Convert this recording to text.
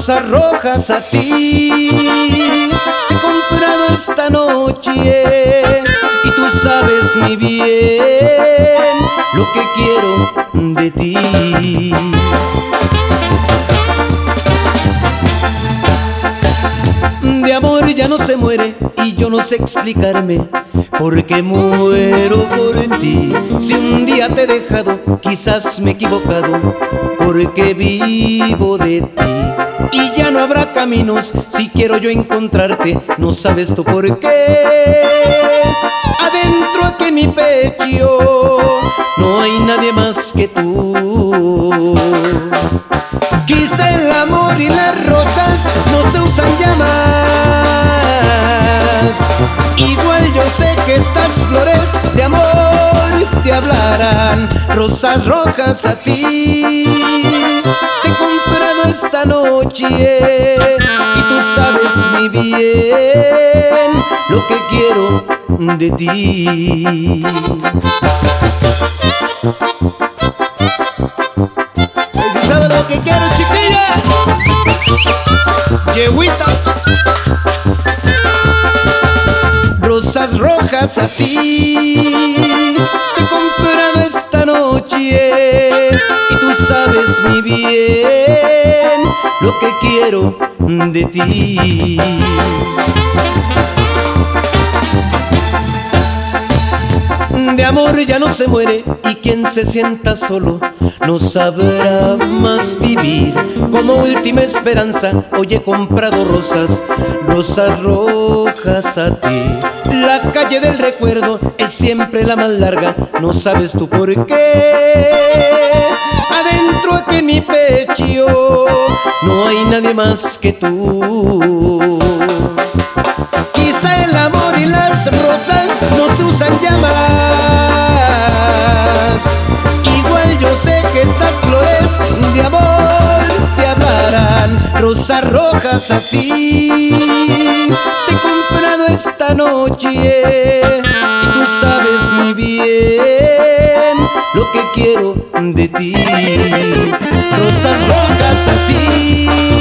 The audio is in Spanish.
Rosas rojas a ti he comprado esta noche y tú sabes muy bien lo que quiero de ti. De amor ya no se muere y yo no sé explicarme por qué muero por ti. Si un día te he dejado, quizás me he equivocado, porque vivo de ti. Y ya no habrá caminos si quiero yo encontrarte, no sabes tú por qué. Adentro aquí en mi pecho no hay nadie más que tú. Quizá el amor y las rosas no se usan ya más. Igual yo sé que estas flores de amor te hablarán. Rosas rojas a ti te he comprado esta noche y tú sabes muy bien lo que quiero de ti. Si sabes lo que quiero, chiquilla, yeguita. Rosas rojas a ti te he comprado esta noche y tú sabes muy bien lo que quiero de ti. De amor ya no se muere y quien se sienta solo no sabrá más vivir. Como última esperanza hoy he comprado rosas, rosas rojas a ti. La calle del recuerdo es siempre la más larga, no sabes tú por qué. Adentro aquí en mi pecho no hay nadie más que tú. Quizá el amor y las rosas no se usan ya más. Igual yo sé que estas flores de amor te hablarán. Rosas rojas a ti te he comprado esta noche y tú sabes muy bien lo que quiero de ti. Rosas rojas a ti